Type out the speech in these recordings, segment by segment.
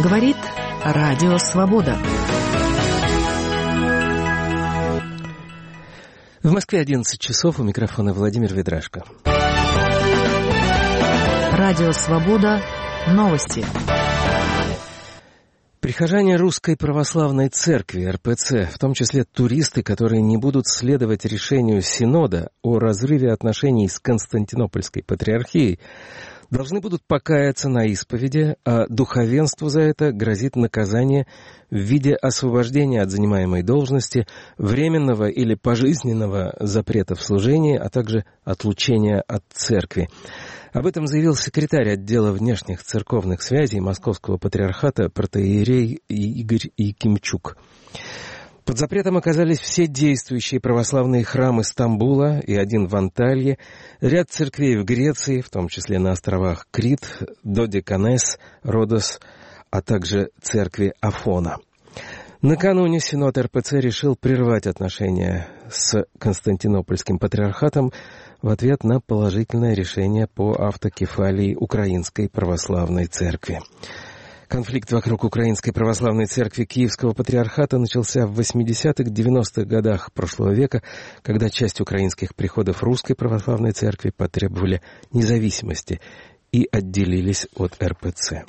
Говорит Радио Свобода. В Москве 11 часов, у микрофона Владимир Ведрашко. Радио Свобода. Новости. Прихожане Русской Православной Церкви, РПЦ, в том числе туристы, которые не будут следовать решению Синода о разрыве отношений с Константинопольской Патриархией, должны будут покаяться на исповеди, а духовенству за это грозит наказание в виде освобождения от занимаемой должности, временного или пожизненного запрета в служении, а также отлучения от церкви. Об этом заявил секретарь отдела внешних церковных связей Московского патриархата протоиерей Игорь Якимчук. Под запретом оказались все действующие православные храмы Стамбула и один в Анталье, ряд церквей в Греции, в том числе на островах Крит, Додеканес, Родос, а также церкви Афона. Накануне Синод РПЦ решил прервать отношения с Константинопольским патриархатом в ответ на положительное решение по автокефалии Украинской Православной Церкви. Конфликт вокруг Украинской Православной Церкви Киевского Патриархата начался в 80-х-90-х годах прошлого века, когда часть украинских приходов Русской Православной Церкви потребовали независимости и отделились от РПЦ.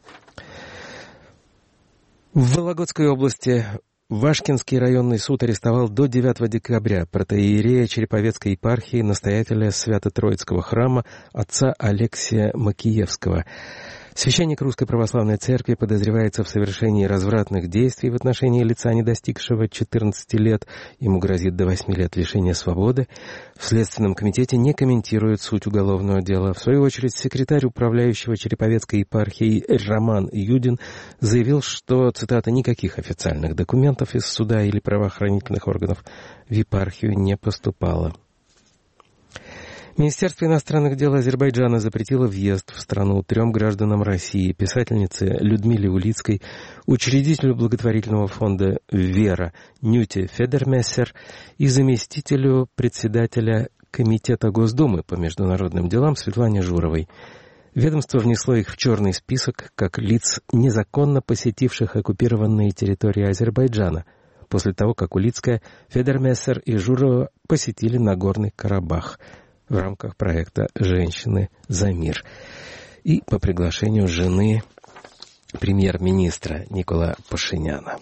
В Вологодской области Вашкинский районный суд арестовал до 9 декабря протоиерея Череповецкой епархии, настоятеля Свято-Троицкого храма отца Алексия Макиевского. Священник Русской Православной Церкви подозревается в совершении развратных действий в отношении лица, не достигшего 14 лет. Ему грозит до 8 лет лишения свободы. В Следственном комитете не комментируют суть уголовного дела. В свою очередь, секретарь управляющего Череповецкой епархией Роман Юдин заявил, что, цитата, «никаких официальных документов из суда или правоохранительных органов в епархию не поступало». Министерство иностранных дел Азербайджана запретило въезд в страну 3 гражданам России: писательнице Людмиле Улицкой, учредителю благотворительного фонда «Вера» Нюте Федермессер и заместителю председателя Комитета Госдумы по международным делам Светлане Журовой. Ведомство внесло их в черный список как лиц, незаконно посетивших оккупированные территории Азербайджана, после того, как Улицкая, Федермессер и Журова посетили Нагорный Карабах в рамках проекта «Женщины за мир» и по приглашению жены премьер-министра Никола Пашиняна.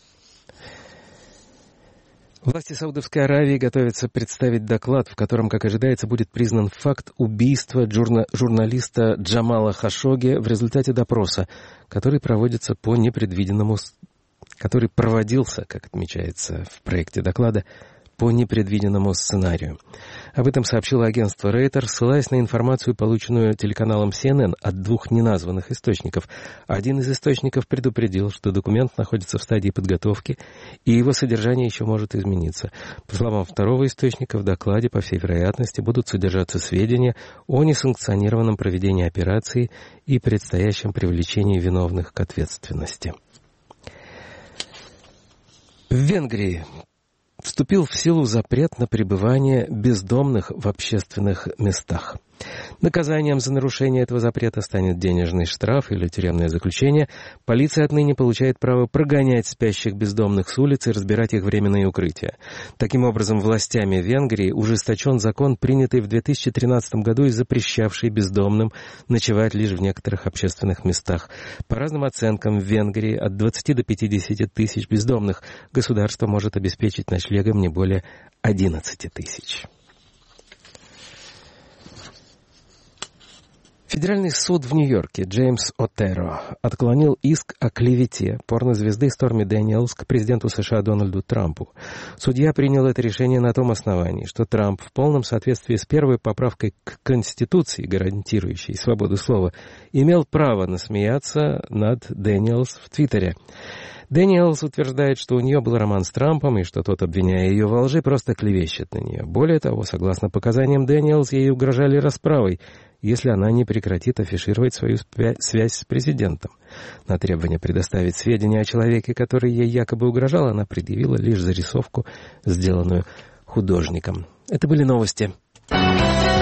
Власти Саудовской Аравии готовятся представить доклад, в котором, как ожидается, будет признан факт убийства журналиста Джамала Хашогги в результате допроса, который проводился который проводился, как отмечается в проекте доклада, по непредвиденному сценарию. Об этом сообщило агентство Рейтер, ссылаясь на информацию, полученную телеканалом CNN от 2 неназванных источников. Один из источников предупредил, что документ находится в стадии подготовки, и его содержание еще может измениться. По словам второго источника, в докладе, по всей вероятности, будут содержаться сведения о несанкционированном проведении операции и предстоящем привлечении виновных к ответственности. В Венгрии вступил в силу запрет на пребывание бездомных в общественных местах. Наказанием за нарушение этого запрета станет денежный штраф или тюремное заключение. Полиция отныне получает право прогонять спящих бездомных с улиц и разбирать их временные укрытия. Таким образом, властями Венгрии ужесточен закон, принятый в 2013 году и запрещавший бездомным ночевать лишь в некоторых общественных местах. По разным оценкам, в Венгрии от 20 до 50 тысяч бездомных государство может обеспечить ночлегом не более 11 тысяч. Федеральный суд в Нью-Йорке Джеймс Отеро отклонил иск о клевете порнозвезды Сторми Дэниелс к президенту США Дональду Трампу. Судья принял это решение на том основании, что Трамп в полном соответствии с первой поправкой к Конституции, гарантирующей свободу слова, имел право насмеяться над Дэниелс в Твиттере. Дэниелс утверждает, что у нее был роман с Трампом, и что тот, обвиняя ее во лжи, просто клевещет на нее. Более того, согласно показаниям Дэниелс, ей угрожали расправой, если она не прекратит афишировать свою связь с президентом. На требование предоставить сведения о человеке, который ей якобы угрожал, она предъявила лишь зарисовку, сделанную художником. Это были новости.